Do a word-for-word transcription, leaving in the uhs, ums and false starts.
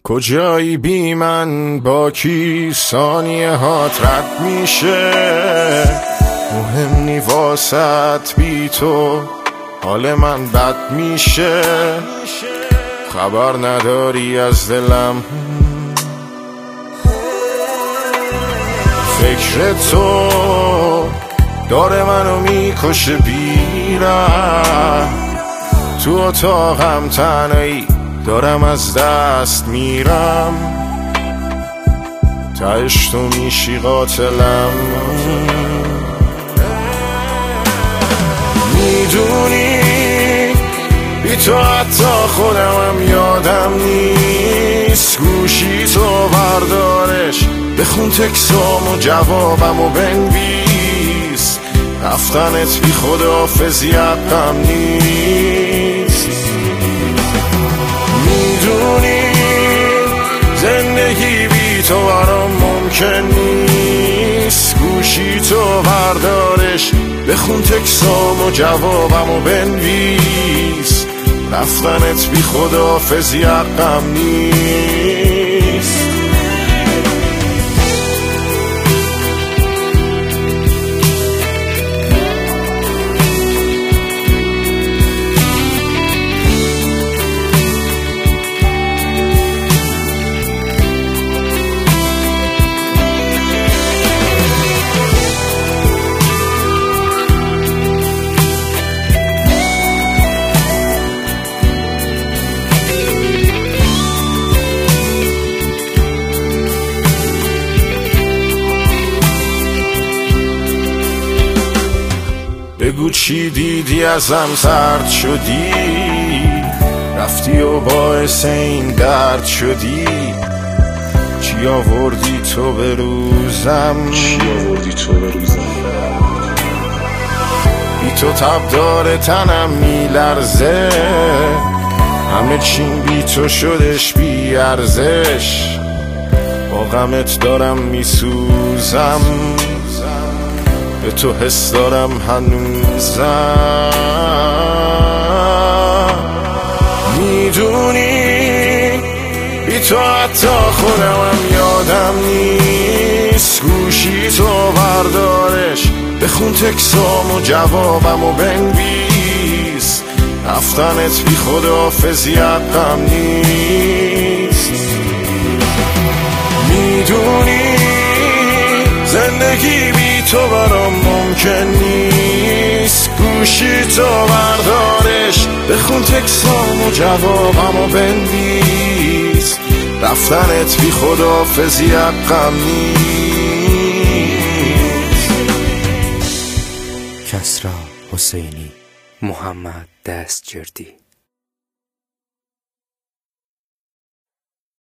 کجایی بی من، با کی ثانیه هات رد میشه؟ مهم نی واسط بی تو حال من بد میشه. خبر نداری از دلم، فکر تو داره منو میکشه بیرم. تو اتاقم تنهایی دارم از دست میرم، تهش تو میشی قاتلم. میدونی بی تو حتی خودمم یادم نیست. گوشی تو بردارش، بخون تکسام و جوابم و بنویس. رفتنت بی خداحافظی حقم نیست. میدونی زندگی بی تو برام ممکن نیست. گوشی تو بردارش، بخون تکسام و جوابم و بنویس. رفتنت بی خداحافظی حقم نیست. بگو چی دیدی ازم سرد شدی، رفتی و باعث این درد شدی. چی آوردی تو به روزم، چی آوردی تو به روزم. بی تو تب داره تنم میلرزه، همه چیم بی تو شدش بی ارزش. با غمت دارم میسوزم، به تو حس دارم هنوزم. میدونی بی تو حتی خودمم یادم نیست. گوشی تو بردارش، بخون تکسام و جوابم و بنویس. رفتنت بی خداحافظی حقم نیست. میدونی زندگی بی تو برام ممکن نیست. گوشی تو بردارش، بخون تکسام و جوابم و بنویس. رفتنت بی خداحافظی حقم نیست. کسری حسینی، محمد دستجردی.